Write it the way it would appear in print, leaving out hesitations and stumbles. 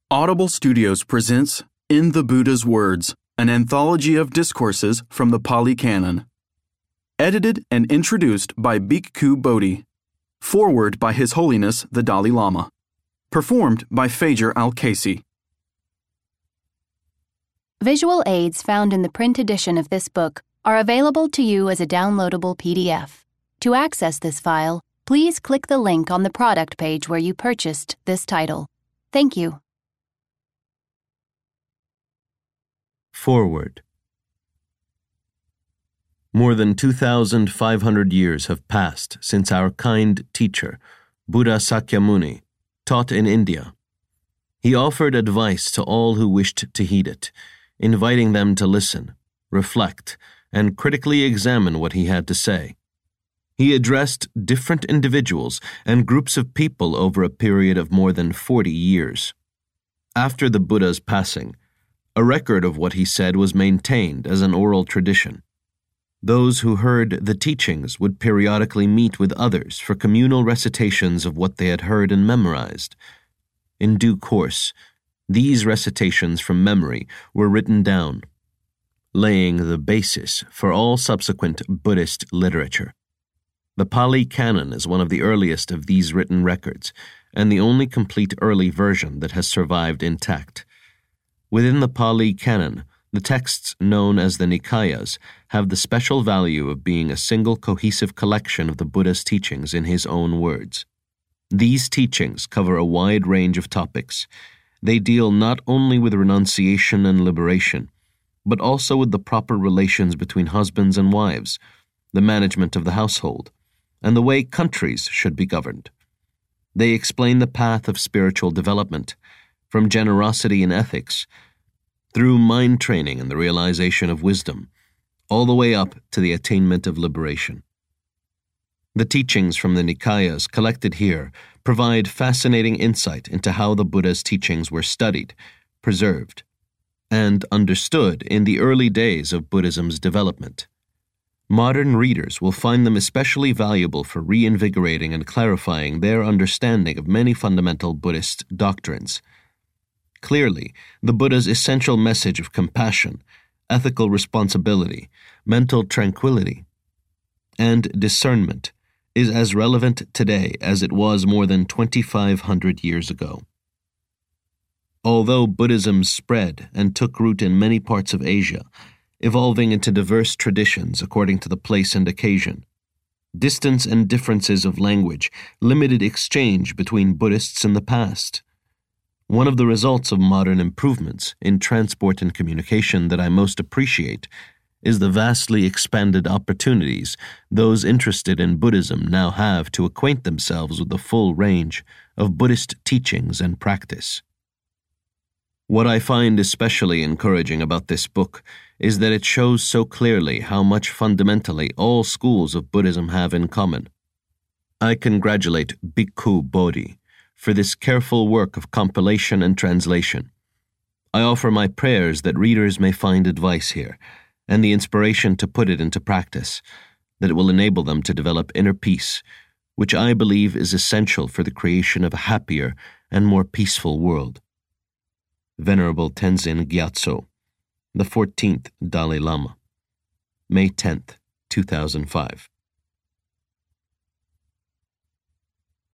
Audible Studios presents In the Buddha's Words, an anthology of discourses from the Pali Canon. Edited and introduced by Bhikkhu Bodhi. Foreword by His Holiness the Dalai Lama. Performed by Fajr Al-Kaisi. Visual aids found in the print edition of this book are available to you as a downloadable PDF. To access this file, please click the link on the product page where you purchased this title. Thank you. Foreword. More than 2,500 years have passed since our kind teacher, Buddha Sakyamuni, taught in India. He offered advice to all who wished to heed it, inviting them to listen, reflect, and critically examine what he had to say. He addressed different individuals and groups of people over a period of more than 40 years. After the Buddha's passing, a record of what he said was maintained as an oral tradition. Those who heard the teachings would periodically meet with others for communal recitations of what they had heard and memorized. In due course, these recitations from memory were written down, laying the basis for all subsequent Buddhist literature. The Pali Canon is one of the earliest of these written records, and the only complete early version that has survived intact. Within the Pali Canon, the texts known as the Nikayas have the special value of being a single cohesive collection of the Buddha's teachings in his own words. These teachings cover a wide range of topics. They deal not only with renunciation and liberation, but also with the proper relations between husbands and wives, the management of the household, and the way countries should be governed. They explain the path of spiritual development, from generosity and ethics, through mind training and the realization of wisdom, all the way up to the attainment of liberation. The teachings from the Nikayas collected here provide fascinating insight into how the Buddha's teachings were studied, preserved, and understood in the early days of Buddhism's development. Modern readers will find them especially valuable for reinvigorating and clarifying their understanding of many fundamental Buddhist doctrines. Clearly, the Buddha's essential message of compassion, ethical responsibility, mental tranquility, and discernment is as relevant today as it was more than 2,500 years ago. Although Buddhism spread and took root in many parts of Asia, evolving into diverse traditions according to the place and occasion, distance and differences of language limited exchange between Buddhists in the past. One of the results of modern improvements in transport and communication that I most appreciate is the vastly expanded opportunities those interested in Buddhism now have to acquaint themselves with the full range of Buddhist teachings and practice. What I find especially encouraging about this book is that it shows so clearly how much fundamentally all schools of Buddhism have in common. I congratulate Bhikkhu Bodhi for this careful work of compilation and translation. I offer my prayers that readers may find advice here, and the inspiration to put it into practice, that it will enable them to develop inner peace, which I believe is essential for the creation of a happier and more peaceful world. Venerable Tenzin Gyatso, the 14th Dalai Lama, May 10th, 2005.